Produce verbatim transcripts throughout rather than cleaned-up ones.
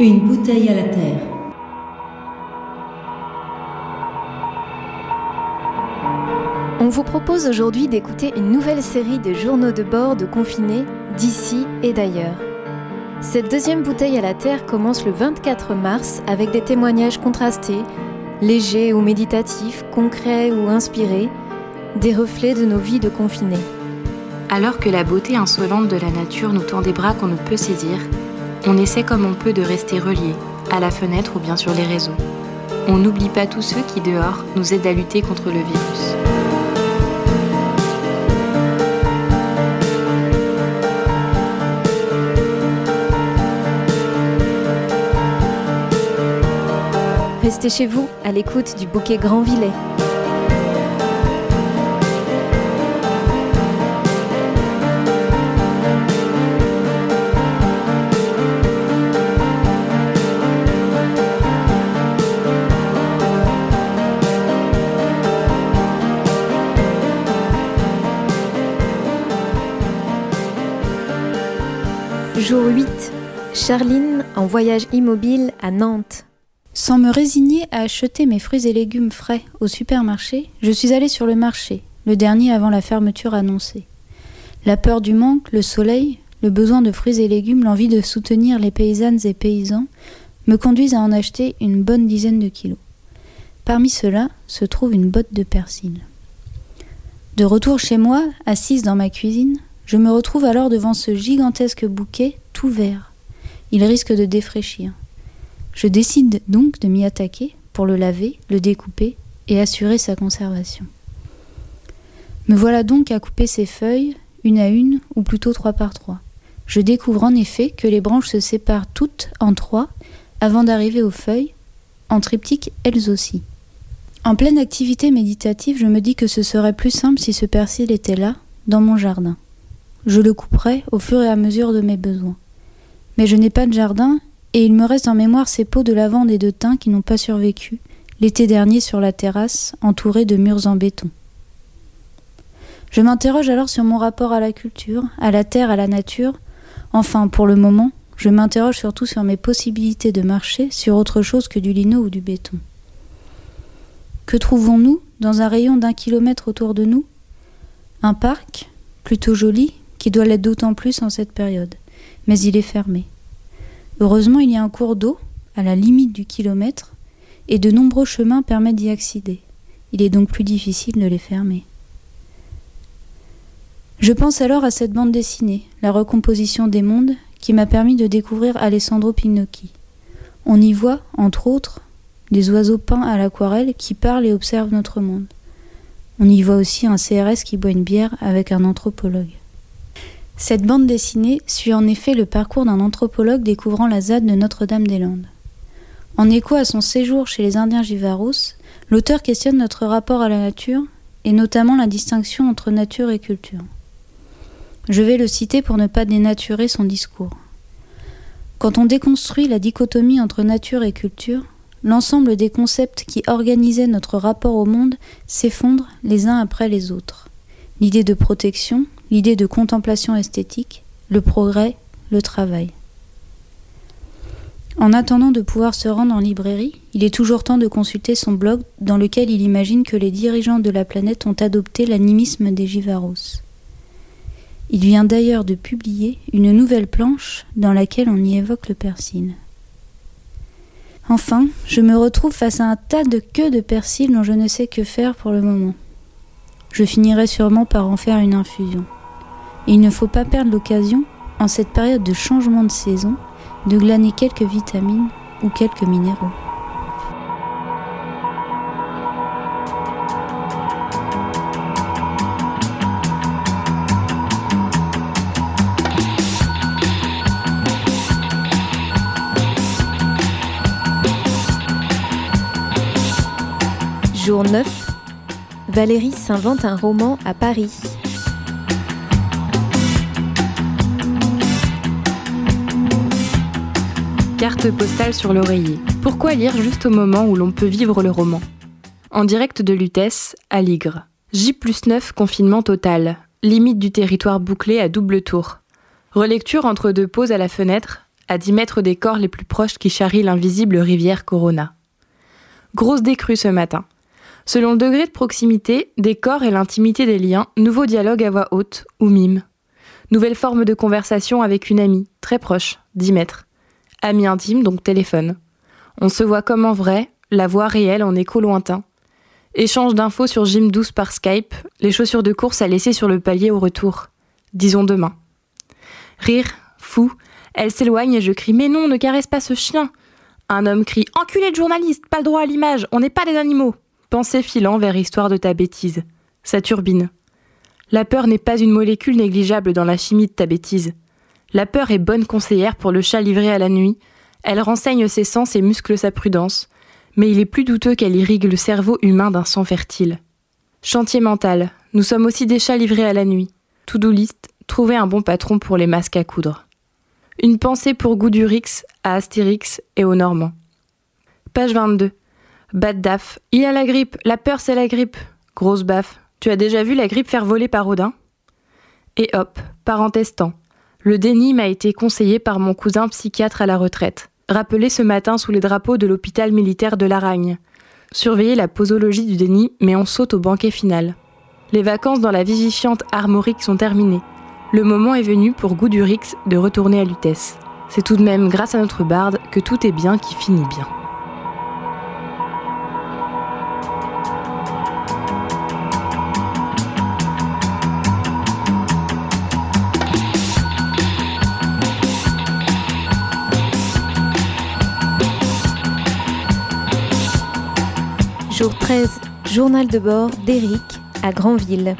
Une bouteille à la terre. On vous propose aujourd'hui d'écouter une nouvelle série de journaux de bord de confinés d'ici et d'ailleurs. Cette deuxième bouteille à la terre commence le vingt-quatre mars avec des témoignages contrastés, légers ou méditatifs, concrets ou inspirés, des reflets de nos vies de confinés. Alors que la beauté insolente de la nature nous tend des bras qu'on ne peut saisir, on essaie comme on peut de rester reliés, à la fenêtre ou bien sur les réseaux. On n'oublie pas tous ceux qui, dehors, nous aident à lutter contre le virus. Restez chez vous, à l'écoute du bouquet Grandvillet. Jour huit. Charline en voyage immobile à Nantes. Sans me résigner à acheter mes fruits et légumes frais au supermarché, je suis allée sur le marché, le dernier avant la fermeture annoncée. La peur du manque, le soleil, le besoin de fruits et légumes, l'envie de soutenir les paysannes et paysans me conduisent à en acheter une bonne dizaine de kilos. Parmi ceux-là se trouve une botte de persil. De retour chez moi, assise dans ma cuisine, je me retrouve alors devant ce gigantesque bouquet tout vert. Il risque de défraîchir. Je décide donc de m'y attaquer pour le laver, le découper et assurer sa conservation. Me voilà donc à couper ces feuilles, une à une, ou plutôt trois par trois. Je découvre en effet que les branches se séparent toutes en trois avant d'arriver aux feuilles, en triptyque elles aussi. En pleine activité méditative, je me dis que ce serait plus simple si ce persil était là, dans mon jardin. Je le couperai au fur et à mesure de mes besoins. Mais je n'ai pas de jardin, et il me reste en mémoire ces pots de lavande et de thym qui n'ont pas survécu, l'été dernier sur la terrasse, entourés de murs en béton. Je m'interroge alors sur mon rapport à la culture, à la terre, à la nature. Enfin, pour le moment, je m'interroge surtout sur mes possibilités de marcher sur autre chose que du lino ou du béton. Que trouvons-nous dans un rayon d'un kilomètre autour de nous ? Un parc, plutôt joli, qui doit l'être d'autant plus en cette période. Mais il est fermé. Heureusement, il y a un cours d'eau, à la limite du kilomètre, et de nombreux chemins permettent d'y accéder. Il est donc plus difficile de les fermer. Je pense alors à cette bande dessinée, La recomposition des mondes, qui m'a permis de découvrir Alessandro Pinocchi. On y voit, entre autres, des oiseaux peints à l'aquarelle qui parlent et observent notre monde. On y voit aussi un C R S qui boit une bière avec un anthropologue. Cette bande dessinée suit en effet le parcours d'un anthropologue découvrant la Z A D de Notre-Dame-des-Landes. En écho à son séjour chez les Indiens Jivaros, l'auteur questionne notre rapport à la nature et notamment la distinction entre nature et culture. Je vais le citer pour ne pas dénaturer son discours. Quand on déconstruit la dichotomie entre nature et culture, l'ensemble des concepts qui organisaient notre rapport au monde s'effondrent les uns après les autres. L'idée de protection, l'idée de contemplation esthétique, le progrès, le travail. En attendant de pouvoir se rendre en librairie, il est toujours temps de consulter son blog dans lequel il imagine que les dirigeants de la planète ont adopté l'animisme des Jivaros. Il vient d'ailleurs de publier une nouvelle planche dans laquelle on y évoque le persil. Enfin, je me retrouve face à un tas de queues de persil dont je ne sais que faire pour le moment. Je finirai sûrement par en faire une infusion. Et il ne faut pas perdre l'occasion, en cette période de changement de saison, de glaner quelques vitamines ou quelques minéraux. Jour neuf. Valérie s'invente un roman à Paris. Carte postale sur l'oreiller. Pourquoi lire juste au moment où l'on peut vivre le roman ? En direct de Lutèce, à Ligre. J plus neuf, confinement total. Limite du territoire bouclé à double tour. Relecture entre deux pauses à la fenêtre, à dix mètres des corps les plus proches qui charrient l'invisible rivière Corona. Grosse décrue ce matin. Selon le degré de proximité, des corps et l'intimité des liens, nouveau dialogue à voix haute ou mime. Nouvelle forme de conversation avec une amie, très proche, dix mètres. Amie intime, donc téléphone. On se voit comme en vrai, la voix réelle en écho lointain. Échange d'infos sur Gym douze par Skype, les chaussures de course à laisser sur le palier au retour. Disons demain. Rire, fou, elle s'éloigne et je crie « Mais non, ne caresse pas ce chien !» Un homme crie « Enculé de journaliste, pas le droit à l'image, on n'est pas des animaux !» Pensée filant vers histoire de ta bêtise. Ça turbine. La peur n'est pas une molécule négligeable dans la chimie de ta bêtise. La peur est bonne conseillère pour le chat livré à la nuit. Elle renseigne ses sens et muscle sa prudence. Mais il est plus douteux qu'elle irrigue le cerveau humain d'un sang fertile. Chantier mental. Nous sommes aussi des chats livrés à la nuit. To-do list. Trouver un bon patron pour les masques à coudre. Une pensée pour Goudurix, à Astérix et aux Normands. Page vingt-deux. Bad daf. Il a la grippe. La peur, c'est la grippe. Grosse baffe. Tu as déjà vu la grippe faire voler par Odin ? Et hop, parenthèse temps. Le déni m'a été conseillé par mon cousin psychiatre à la retraite. Rappelé ce matin sous les drapeaux de l'hôpital militaire de Laragne. Surveiller la posologie du déni, mais on saute au banquet final. Les vacances dans la vivifiante Armorique sont terminées. Le moment est venu pour Goudurix de retourner à Lutèce. C'est tout de même grâce à notre barde que tout est bien qui finit bien. Jour treize, journal de bord d'Éric à Granville.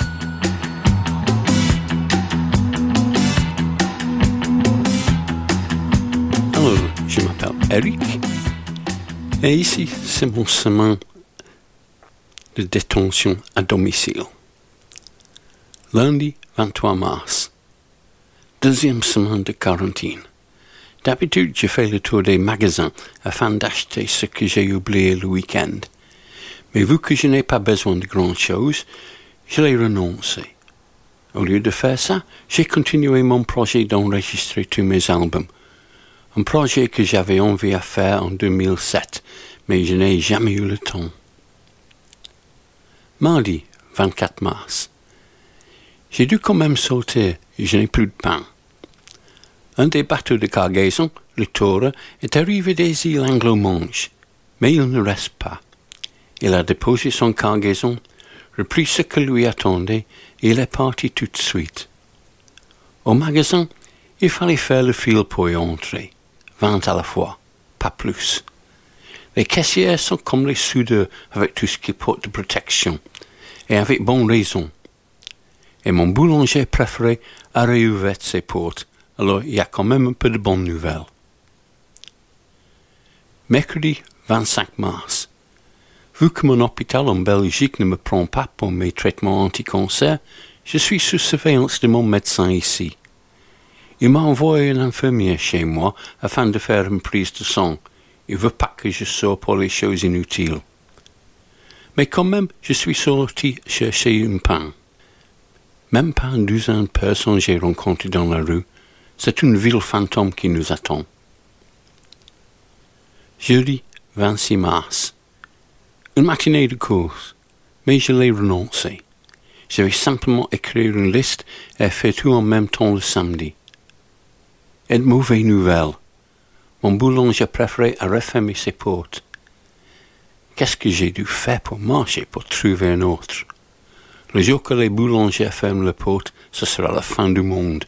Alors, je m'appelle Eric et ici c'est mon semaine de détention à domicile. Lundi vingt-trois mars, deuxième semaine de quarantaine. D'habitude, je fais le tour des magasins afin d'acheter ce que j'ai oublié le week-end. Mais vu que je n'ai pas besoin de grand-chose, je l'ai renoncé. Au lieu de faire ça, j'ai continué mon projet d'enregistrer tous mes albums. Un projet que j'avais envie à faire en deux mille sept, mais je n'ai jamais eu le temps. Mardi vingt-quatre mars. J'ai dû quand même sauter et je n'ai plus de pain. Un des bateaux de cargaison, le Tora, est arrivé des îles Anglo-Manches, mais il ne reste pas. Il a déposé son cargaison, repris ce que lui attendait, et il est parti tout de suite. Au magasin, il fallait faire le fil pour y entrer, vingt à la fois, pas plus. Les caissières sont comme les soudeurs avec tout ce qu'ils portent de protection, et avec bonne raison. Et mon boulanger préféré a réouvert ses portes, alors il y a quand même un peu de bonnes nouvelles. Mercredi vingt-cinq mars. Vu que mon hôpital en Belgique ne me prend pas pour mes traitements anti-cancer, je suis sous surveillance de mon médecin ici. Il m'a envoyé un infirmier chez moi afin de faire une prise de sang. Il ne veut pas que je sorte pour les choses inutiles. Mais quand même, je suis sorti chercher un pain. Même pas une douzaine de personnes j'ai rencontrées dans la rue. C'est une ville fantôme qui nous attend. Jeudi vingt-six mars. Une matinée de course, mais je l'ai renoncé. Je vais simplement écrire une liste et faire tout en même temps le samedi. Et de mauvaises nouvelles. Mon boulanger préféré a refermé ses portes. Qu'est-ce que j'ai dû faire pour marcher pour trouver un autre? Le jour que les boulangers ferment les portes, ce sera la fin du monde.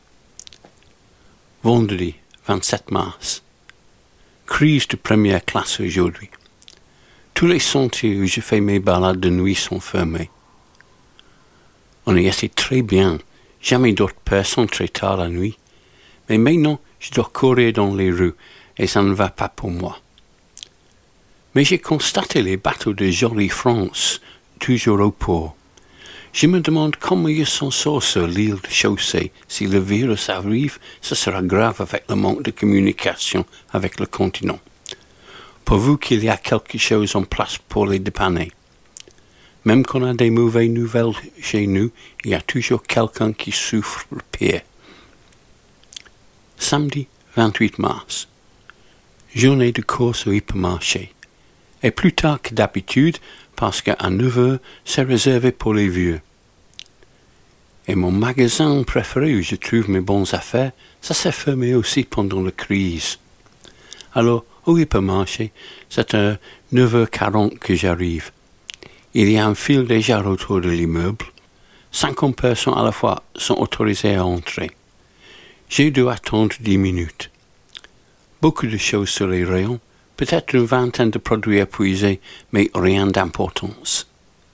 Vendredi vingt-sept mars. Crise de première classe aujourd'hui. Tous les sentiers où je fais mes balades de nuit sont fermés. On y était très bien, jamais d'autres personnes très tard la nuit. Mais maintenant, je dois courir dans les rues et ça ne va pas pour moi. Mais j'ai constaté les bateaux de Jolie France, toujours au port. Je me demande comment ils s'en sortent sur l'île de Chaussée. Si le virus arrive, ce sera grave avec le manque de communication avec le continent. Pourvu qu'il y a quelque chose en place pour les dépanner. Même quand on a des mauvaises nouvelles chez nous, il y a toujours quelqu'un qui souffre le pire. Samedi vingt-huit mars. Journée de course au hypermarché. Et plus tard que d'habitude, parce qu'à neuf heures, c'est réservé pour les vieux. Et mon magasin préféré où je trouve mes bonnes affaires, ça s'est fermé aussi pendant la crise. Alors, au hypermarché, c'est à neuf heures quarante que j'arrive. Il y a un fil déjà autour de l'immeuble. cinquante personnes à la fois sont autorisées à entrer. J'ai dû attendre dix minutes. Beaucoup de choses sur les rayons, peut-être une vingtaine de produits épuisés, mais rien d'importance.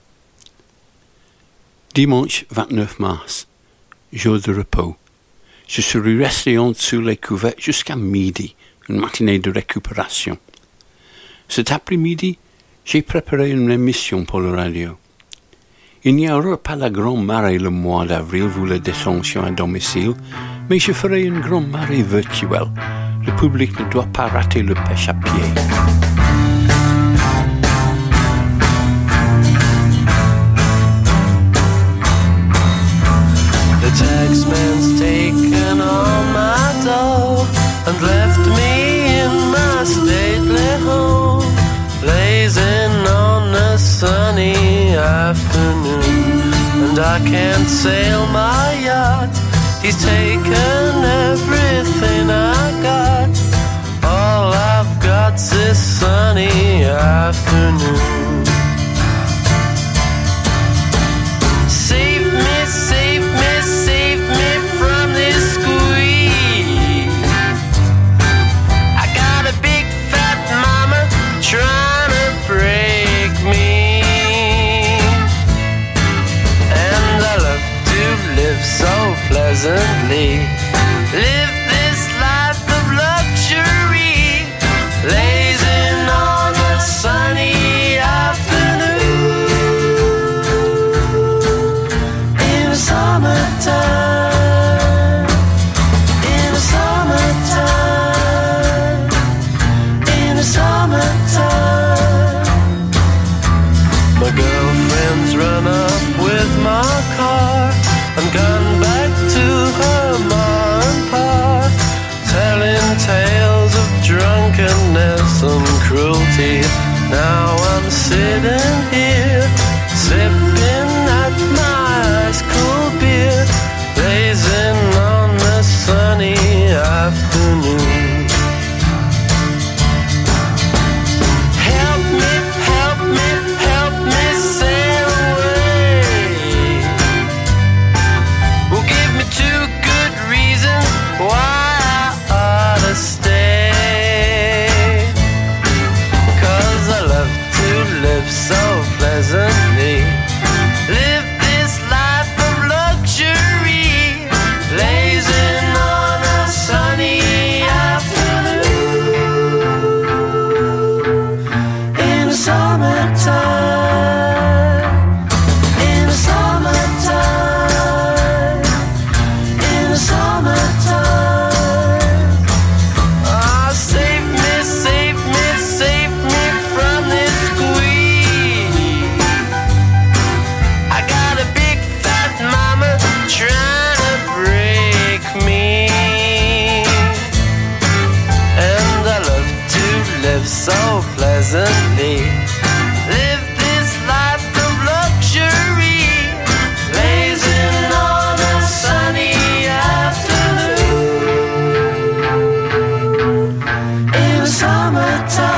Dimanche vingt-neuf mars, jour de repos. Je serai resté en dessous les couvertes jusqu'à midi, une matinée de récupération. Cet après-midi, j'ai préparé une émission pour la radio. Il n'y aura pas la grande marée le mois d'avril vu la détention à domicile, mais je ferai une grande marée virtuelle. Le public ne doit pas rater le pêche à pied. The taxman's taken all my dough and left me in my stately home, blazing on a sunny afternoon. And I can't sail my yacht, he's taken everything I got. All I've got's this sunny afternoon. Save me, save me, save me from this squeeze. I got a big fat mama trying to break me, and I love to live so pleasantly. Live this life of luxury, blazing on a sunny afternoon. In the summertime, in the summertime, in the summertime. My girlfriend's run up with my car and gone back to her ma and pa, telling tales of drunkenness and cruelty. Now I'm sitting here, sipping at my ice cool beer, blazing on a sunny afternoon. Help me, help me, help me sail away. Well, give me two good reasons why I ought to stay. 'Cause I love to live so pleasantly. Live this life of luxury, blazing on a sunny afternoon. In the summertime, in the summertime, in the summertime. Ah, save me, save me, save me from this squeeze. I got a big fat mama trying to break me, and I love to live so pleasantly. Live this life of luxury, blazing on a sunny afternoon. In the summertime,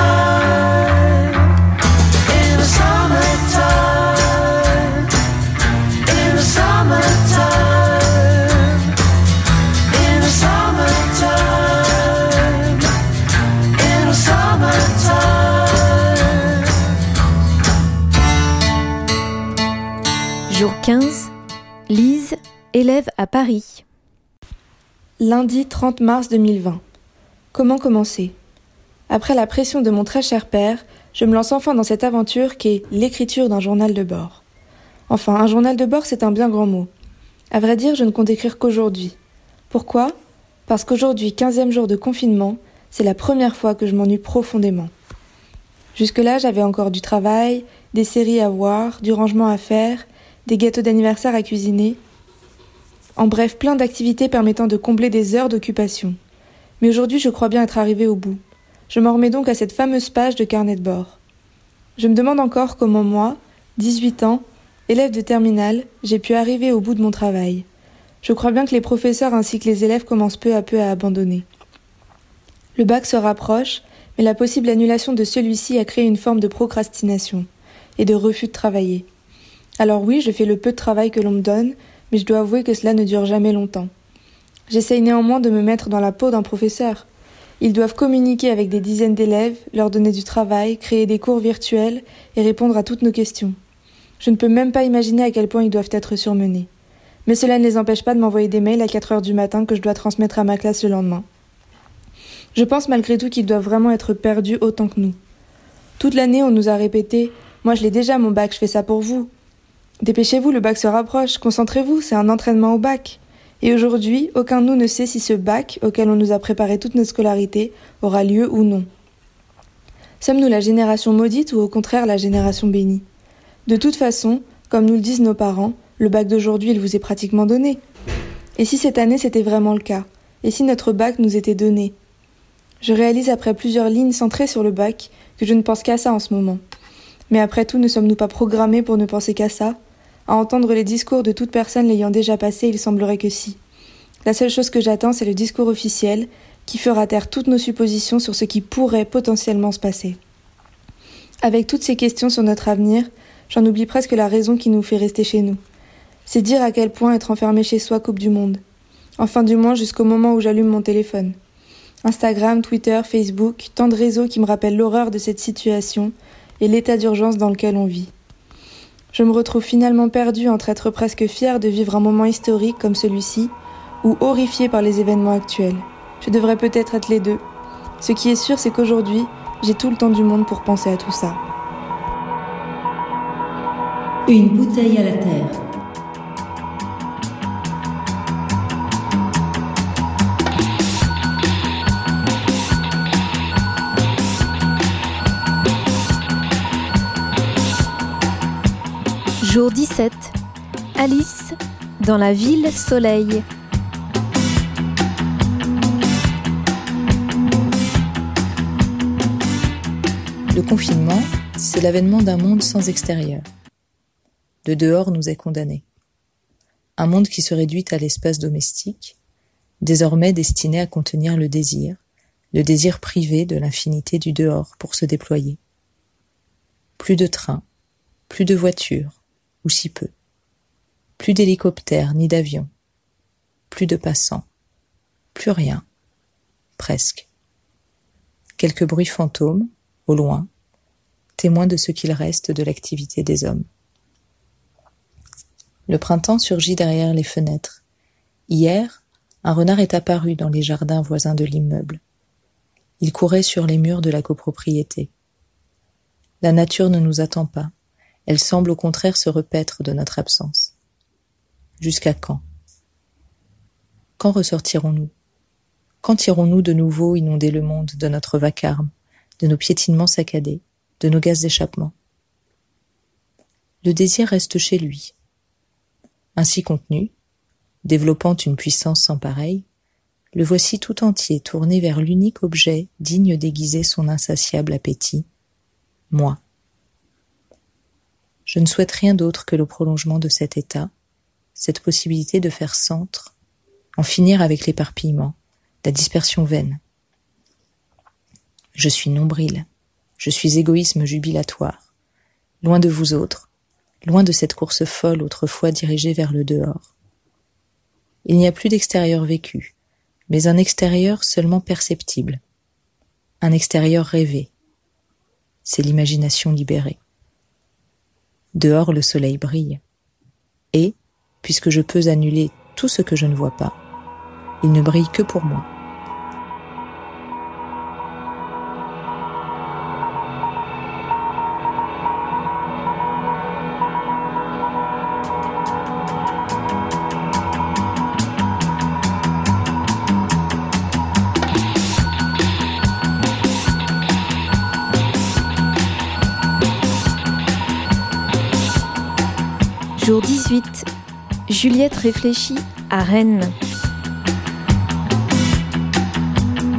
in the summertime, in the summertime, in the summertime, in the summertime. Jour quinze, Lise, élève à Paris. Lundi trente mars deux mille vingt. Comment commencer ? Après la pression de mon très cher père, je me lance enfin dans cette aventure qu'est l'écriture d'un journal de bord. Enfin, un journal de bord, c'est un bien grand mot. À vrai dire, je ne compte écrire qu'aujourd'hui. Pourquoi ? Parce qu'aujourd'hui, quinzième jour de confinement, c'est la première fois que je m'ennuie profondément. Jusque-là, j'avais encore du travail, des séries à voir, du rangement à faire, des gâteaux d'anniversaire à cuisiner. En bref, plein d'activités permettant de combler des heures d'occupation. Mais aujourd'hui, je crois bien être arrivée au bout. Je m'en remets donc à cette fameuse page de carnet de bord. Je me demande encore comment moi, dix-huit ans, élève de terminale, j'ai pu arriver au bout de mon travail. Je crois bien que les professeurs ainsi que les élèves commencent peu à peu à abandonner. Le bac se rapproche, mais la possible annulation de celui-ci a créé une forme de procrastination et de refus de travailler. Alors oui, je fais le peu de travail que l'on me donne, mais je dois avouer que cela ne dure jamais longtemps. J'essaye néanmoins de me mettre dans la peau d'un professeur. Ils doivent communiquer avec des dizaines d'élèves, leur donner du travail, créer des cours virtuels et répondre à toutes nos questions. Je ne peux même pas imaginer à quel point ils doivent être surmenés. Mais cela ne les empêche pas de m'envoyer des mails à quatre heures du matin que je dois transmettre à ma classe le lendemain. Je pense malgré tout qu'ils doivent vraiment être perdus autant que nous. Toute l'année, on nous a répété « Moi, je l'ai déjà, mon bac, je fais ça pour vous. » Dépêchez-vous, le bac se rapproche, concentrez-vous, c'est un entraînement au bac. Et aujourd'hui, aucun de nous ne sait si ce bac, auquel on nous a préparé toute notre scolarité, aura lieu ou non. Sommes-nous la génération maudite ou au contraire la génération bénie ? De toute façon, comme nous le disent nos parents, le bac d'aujourd'hui, il vous est pratiquement donné. Et si cette année c'était vraiment le cas ? Et si notre bac nous était donné ? Je réalise après plusieurs lignes centrées sur le bac que je ne pense qu'à ça en ce moment. Mais après tout, ne sommes-nous pas programmés pour ne penser qu'à ça ? À entendre les discours de toute personne l'ayant déjà passé, il semblerait que si. La seule chose que j'attends, c'est le discours officiel qui fera taire toutes nos suppositions sur ce qui pourrait potentiellement se passer. Avec toutes ces questions sur notre avenir, j'en oublie presque la raison qui nous fait rester chez nous. C'est dire à quel point être enfermé chez soi coupe du monde. Enfin du moins jusqu'au moment où j'allume mon téléphone. Instagram, Twitter, Facebook, tant de réseaux qui me rappellent l'horreur de cette situation et l'état d'urgence dans lequel on vit. Je me retrouve finalement perdue entre être presque fière de vivre un moment historique comme celui-ci ou horrifiée par les événements actuels. Je devrais peut-être être les deux. Ce qui est sûr, c'est qu'aujourd'hui, j'ai tout le temps du monde pour penser à tout ça. Une bouteille à la terre. Jour dix-sept. Alice dans la ville soleil. Le confinement, c'est l'avènement d'un monde sans extérieur. Le dehors nous est condamné. Un monde qui se réduit à l'espace domestique, désormais destiné à contenir le désir, le désir privé de l'infinité du dehors pour se déployer. Plus de trains, plus de voitures, ou si peu. Plus d'hélicoptères ni d'avions. Plus de passants. Plus rien. Presque. Quelques bruits fantômes, au loin, témoins de ce qu'il reste de l'activité des hommes. Le printemps surgit derrière les fenêtres. Hier, un renard est apparu dans les jardins voisins de l'immeuble. Il courait sur les murs de la copropriété. La nature ne nous attend pas. Elle semble au contraire se repaître de notre absence. Jusqu'à quand ? Quand ressortirons-nous ? Quand irons-nous de nouveau inonder le monde de notre vacarme, de nos piétinements saccadés, de nos gaz d'échappement ? Le désir reste chez lui. Ainsi contenu, développant une puissance sans pareille, le voici tout entier tourné vers l'unique objet digne d'aiguiser son insatiable appétit, moi. Je ne souhaite rien d'autre que le prolongement de cet état, cette possibilité de faire centre, en finir avec l'éparpillement, la dispersion vaine. Je suis nombril, je suis égoïsme jubilatoire, loin de vous autres, loin de cette course folle autrefois dirigée vers le dehors. Il n'y a plus d'extérieur vécu, mais un extérieur seulement perceptible, un extérieur rêvé. C'est l'imagination libérée. Dehors, le soleil brille. Et, puisque je peux annuler tout ce que je ne vois pas, il ne brille que pour moi. Jour dix-huit. Juliette réfléchit à Rennes.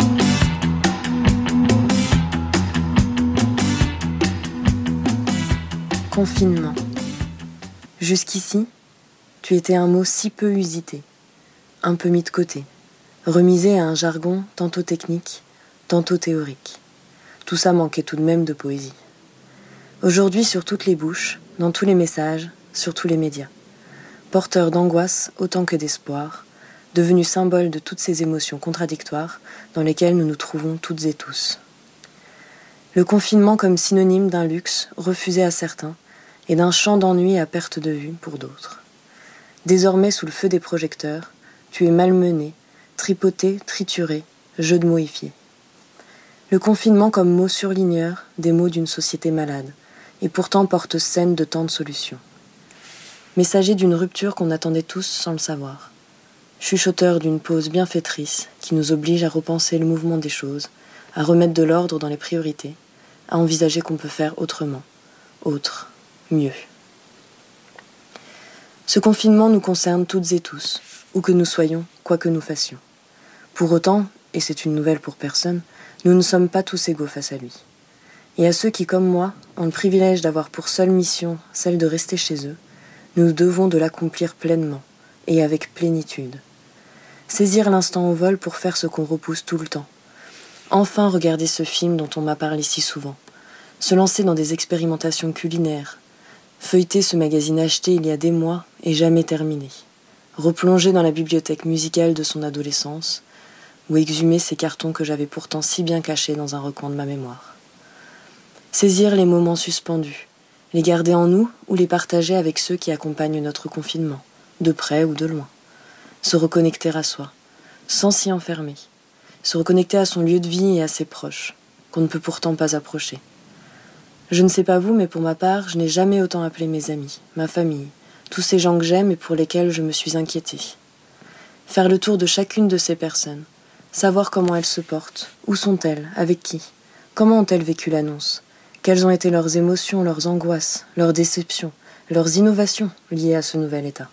confinement. Jusqu'ici, tu étais un mot si peu usité, un peu mis de côté, remisé à un jargon tantôt technique, tantôt théorique. Tout ça manquait tout de même de poésie. Aujourd'hui, sur toutes les bouches, dans tous les messages, sur tous les médias. Porteur d'angoisse autant que d'espoir, devenu symbole de toutes ces émotions contradictoires dans lesquelles nous nous trouvons toutes et tous. Le confinement comme synonyme d'un luxe refusé à certains et d'un champ d'ennui à perte de vue pour d'autres. Désormais sous le feu des projecteurs, tu es malmené, tripoté, trituré, jeu de moifié. Le confinement comme mot surligneur des maux d'une société malade, et pourtant porte scène de tant de solutions. Messager d'une rupture qu'on attendait tous sans le savoir. Chuchoteur d'une pause bienfaitrice qui nous oblige à repenser le mouvement des choses, à remettre de l'ordre dans les priorités, à envisager qu'on peut faire autrement, autre, mieux. Ce confinement nous concerne toutes et tous, où que nous soyons, quoi que nous fassions. Pour autant, et c'est une nouvelle pour personne, nous ne sommes pas tous égaux face à lui. Et à ceux qui, comme moi, ont le privilège d'avoir pour seule mission celle de rester chez eux, nous devons de l'accomplir pleinement, et avec plénitude. Saisir l'instant au vol pour faire ce qu'on repousse tout le temps. Enfin regarder ce film dont on m'a parlé si souvent. Se lancer dans des expérimentations culinaires. Feuilleter ce magazine acheté il y a des mois et jamais terminé. Replonger dans la bibliothèque musicale de son adolescence, ou exhumer ces cartons que j'avais pourtant si bien cachés dans un recoin de ma mémoire. Saisir les moments suspendus, les garder en nous ou les partager avec ceux qui accompagnent notre confinement, de près ou de loin. Se reconnecter à soi, sans s'y enfermer. Se reconnecter à son lieu de vie et à ses proches, qu'on ne peut pourtant pas approcher. Je ne sais pas vous, mais pour ma part, je n'ai jamais autant appelé mes amis, ma famille, tous ces gens que j'aime et pour lesquels je me suis inquiétée. Faire le tour de chacune de ces personnes, savoir comment elles se portent, où sont-elles, avec qui, comment ont-elles vécu l'annonce, quelles ont été leurs émotions, leurs angoisses, leurs déceptions, leurs innovations liées à ce nouvel état.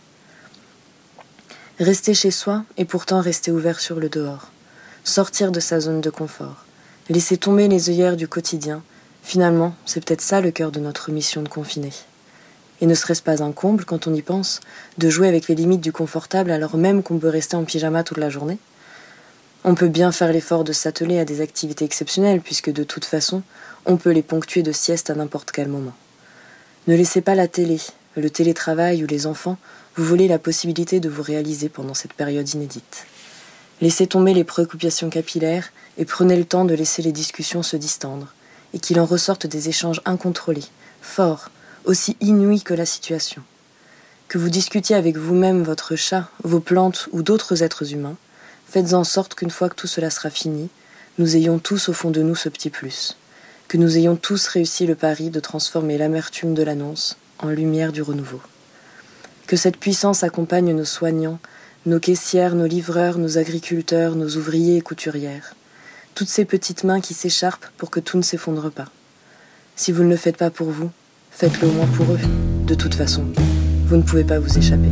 Rester chez soi et pourtant rester ouvert sur le dehors. Sortir de sa zone de confort. Laisser tomber les œillères du quotidien. Finalement, c'est peut-être ça le cœur de notre mission de confiner. Et ne serait-ce pas un comble, quand on y pense, de jouer avec les limites du confortable alors même qu'on peut rester en pyjama toute la journée ? On peut bien faire l'effort de s'atteler à des activités exceptionnelles puisque de toute façon, on peut les ponctuer de sieste à n'importe quel moment. Ne laissez pas la télé, le télétravail ou les enfants vous voler la possibilité de vous réaliser pendant cette période inédite. Laissez tomber les préoccupations capillaires et prenez le temps de laisser les discussions se distendre et qu'il en ressorte des échanges incontrôlés, forts, aussi inouïs que la situation. Que vous discutiez avec vous-même votre chat, vos plantes ou d'autres êtres humains, faites en sorte qu'une fois que tout cela sera fini, nous ayons tous au fond de nous ce petit plus, que nous ayons tous réussi le pari de transformer l'amertume de l'annonce en lumière du renouveau. Que cette puissance accompagne nos soignants, nos caissières, nos livreurs, nos agriculteurs, nos ouvriers et couturières, toutes ces petites mains qui s'écharpent pour que tout ne s'effondre pas. Si vous ne le faites pas pour vous, faites-le au moins pour eux. De toute façon, vous ne pouvez pas vous échapper.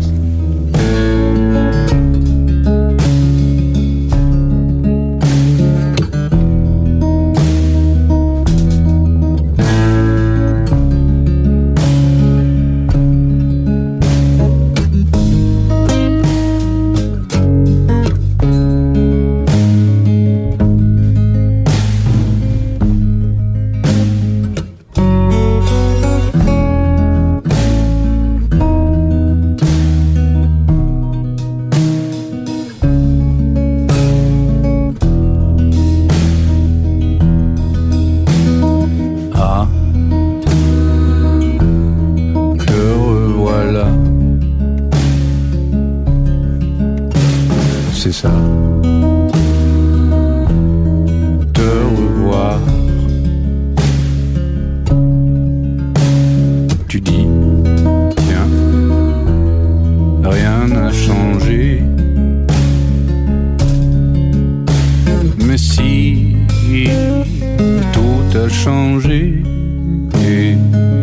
C'est ça, te revoir. Tu dis, tiens, rien n'a changé. Mais si tout a changé, et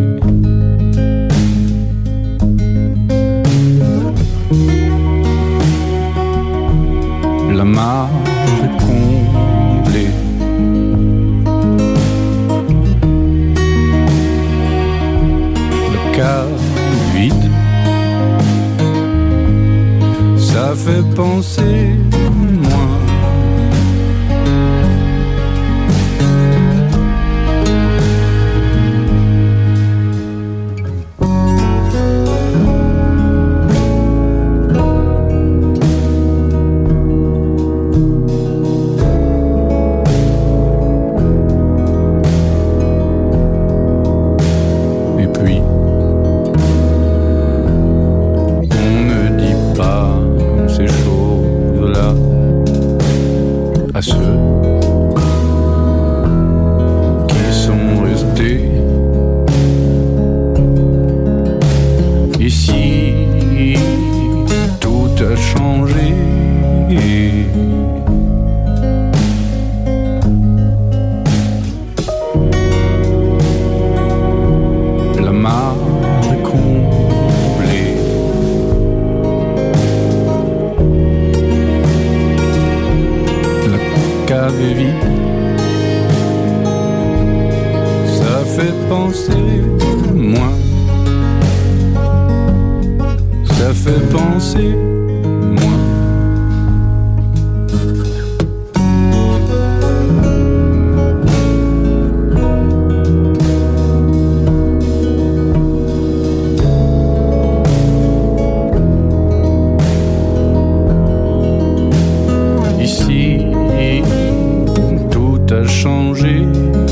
la mare est comblée. Le ceux qui sont restés. Ici, tout a changé. La mare est comblée. La cave est vide. Ça fait penser moins. Ça fait penser moins. Ici, tout a changé.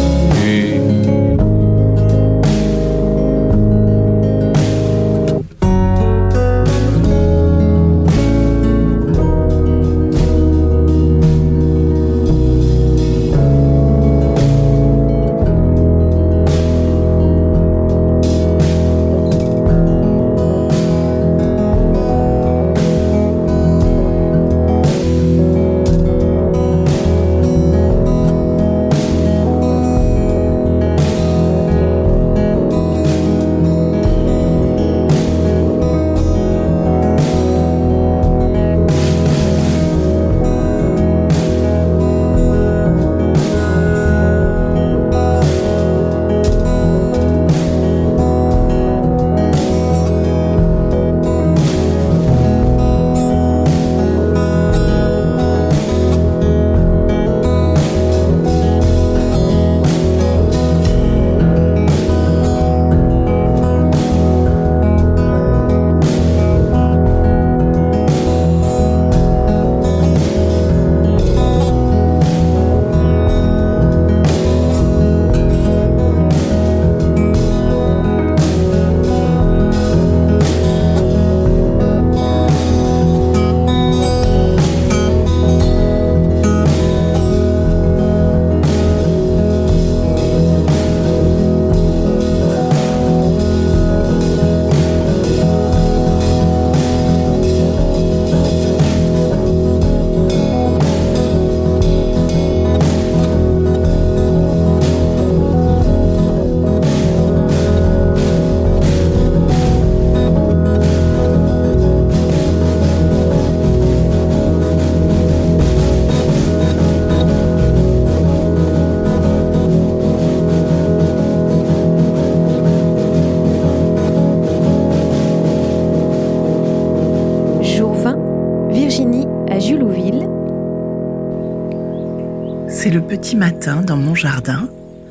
C'est le petit matin dans mon jardin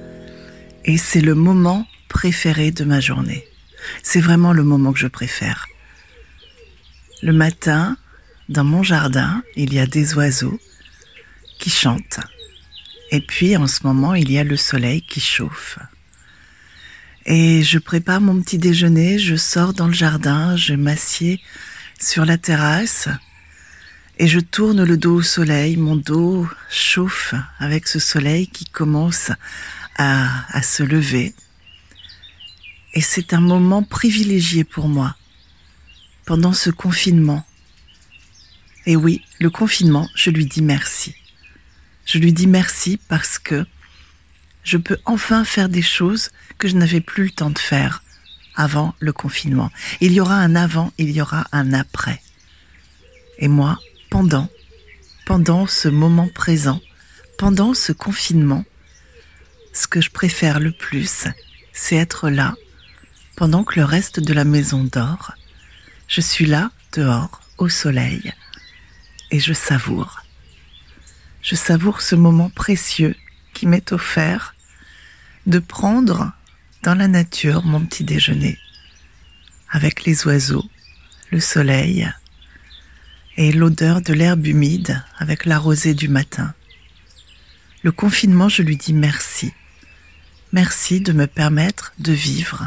et c'est le moment préféré de ma journée. C'est vraiment le moment que je préfère. Le matin, dans mon jardin, il y a des oiseaux qui chantent. Et puis, en ce moment, il y a le soleil qui chauffe. Et je prépare mon petit déjeuner, je sors dans le jardin, je m'assieds sur la terrasse et je tourne le dos au soleil. Mon dos chauffe avec ce soleil qui commence à, à se lever. Et c'est un moment privilégié pour moi, pendant ce confinement. Et oui, le confinement, je lui dis merci. Je lui dis merci parce que je peux enfin faire des choses que je n'avais plus le temps de faire avant le confinement. Il y aura un avant, il y aura un après. Et moi, pendant, pendant ce moment présent, pendant ce confinement, ce que je préfère le plus, c'est être là, pendant que le reste de la maison dort. Je suis là, dehors, au soleil, et je savoure. Je savoure ce moment précieux qui m'est offert de prendre dans la nature mon petit déjeuner, avec les oiseaux, le soleil et l'odeur de l'herbe humide avec la rosée du matin. Le confinement, je lui dis merci. Merci de me permettre de vivre,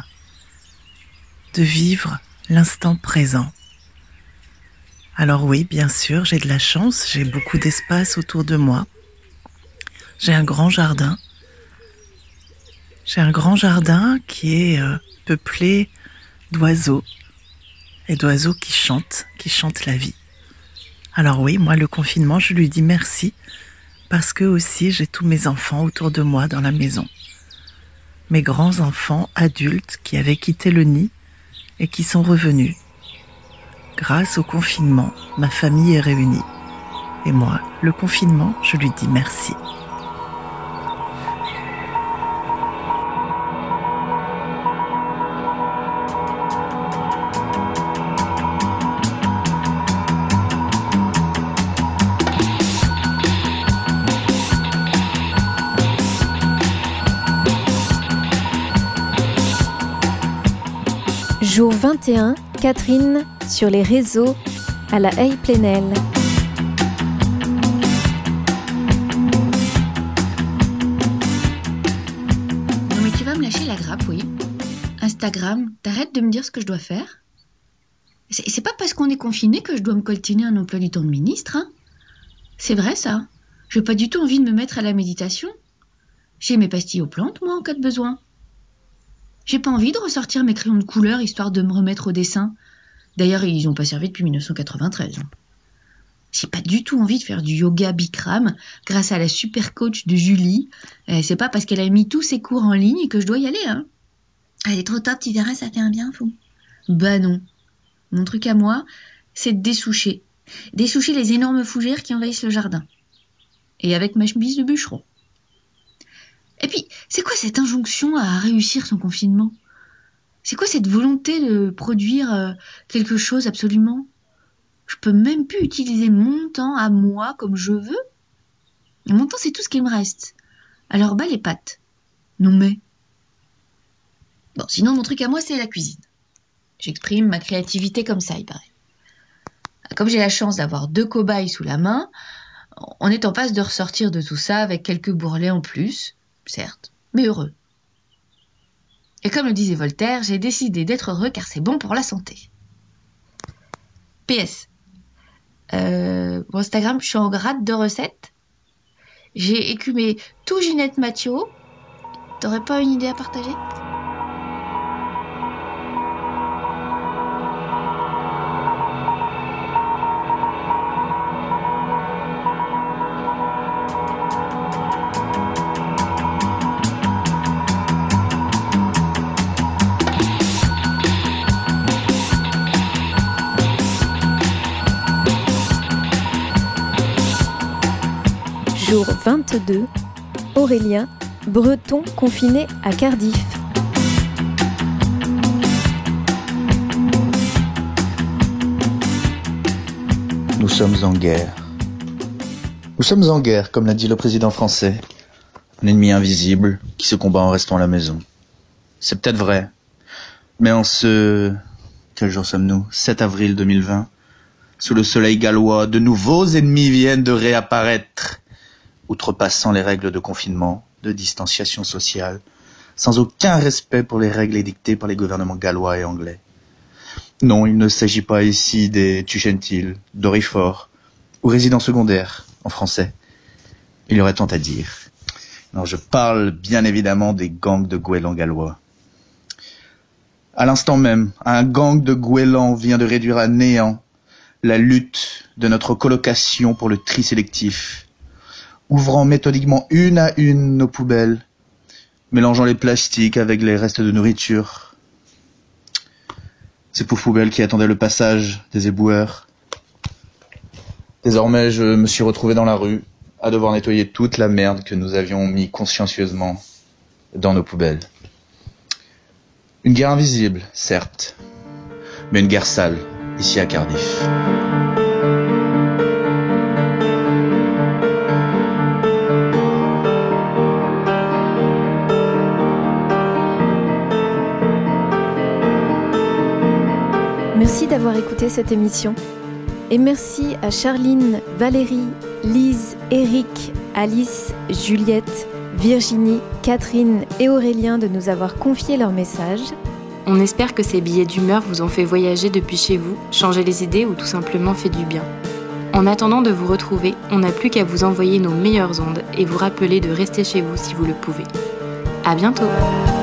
de vivre l'instant présent. Alors oui, bien sûr, j'ai de la chance, j'ai beaucoup d'espace autour de moi. J'ai un grand jardin. J'ai un grand jardin qui est euh, peuplé d'oiseaux. Et d'oiseaux qui chantent, qui chantent la vie. Alors oui, moi, le confinement, je lui dis merci. Parce que aussi, j'ai tous mes enfants autour de moi dans la maison. Mes grands-enfants adultes qui avaient quitté le nid et qui sont revenus. Grâce au confinement, ma famille est réunie. Et moi, le confinement, je lui dis merci. Jour vingt et un, Catherine sur les réseaux à la Haye Plenel. Non mais tu vas me lâcher la grappe, oui. Instagram, t'arrêtes de me dire ce que je dois faire. C'est, c'est pas parce qu'on est confiné que je dois me coltiner un emploi du temps de ministre, hein. C'est vrai ça. J'ai pas du tout envie de me mettre à la méditation. J'ai mes pastilles aux plantes, moi, en cas de besoin. J'ai pas envie de ressortir mes crayons de couleur histoire de me remettre au dessin. D'ailleurs, ils ont pas servi depuis dix-neuf cent quatre-vingt-treize. J'ai pas du tout envie de faire du yoga Bikram grâce à la super coach de Julie. Et c'est pas parce qu'elle a mis tous ses cours en ligne que je dois y aller, hein. Elle est trop top, tu verras, ça fait un bien fou. Bah non. Mon truc à moi, c'est de dessoucher. Dessoucher les énormes fougères qui envahissent le jardin. Et avec ma chemise de bûcheron. Et puis, c'est quoi cette injonction à réussir son confinement ? C'est quoi cette volonté de produire euh, quelque chose absolument ? Je peux même plus utiliser mon temps à moi comme je veux. Et mon temps, c'est tout ce qu'il me reste. Alors, bas les pattes. Non mais... Bon, sinon, mon truc à moi, c'est la cuisine. J'exprime ma créativité comme ça, il paraît. Comme j'ai la chance d'avoir deux cobayes sous la main, on est en passe de ressortir de tout ça avec quelques bourrelets en plus... Certes, mais heureux. Et comme le disait Voltaire, j'ai décidé d'être heureux car c'est bon pour la santé. P S. Euh, mon Instagram, je suis en grade de recettes. J'ai écumé tout Ginette Mathieu. T'aurais pas une idée à partager ? Jour vingt-deux, Aurélien, breton confiné à Cardiff. Nous sommes en guerre. Nous sommes en guerre, comme l'a dit le président français. Un ennemi invisible qui se combat en restant à la maison. C'est peut-être vrai. Mais en ce... Quel jour sommes-nous ? sept avril deux mille vingt. Sous le soleil gallois, de nouveaux ennemis viennent de réapparaître. Outrepassant les règles de confinement, de distanciation sociale, sans aucun respect pour les règles édictées par les gouvernements gallois et anglais. Non, il ne s'agit pas ici des Tugentil, d'Orifort, ou résidents secondaires, en français. Il y aurait tant à dire. Non, je parle bien évidemment des gangs de goélands gallois. À l'instant même, un gang de goélands vient de réduire à néant la lutte de notre colocation pour le tri sélectif, ouvrant méthodiquement une à une nos poubelles, mélangeant les plastiques avec les restes de nourriture. Ces pauvres poubelles qui attendaient le passage des éboueurs. Désormais, je me suis retrouvé dans la rue, à devoir nettoyer toute la merde que nous avions mis consciencieusement dans nos poubelles. Une guerre invisible, certes, mais une guerre sale, ici à Cardiff. Merci d'avoir écouté cette émission. Et merci à Charline, Valérie, Lise, Eric, Alice, Juliette, Virginie, Catherine et Aurélien de nous avoir confié leurs messages. On espère que ces billets d'humeur vous ont fait voyager depuis chez vous, changer les idées ou tout simplement fait du bien. En attendant de vous retrouver, on n'a plus qu'à vous envoyer nos meilleures ondes et vous rappeler de rester chez vous si vous le pouvez. À bientôt!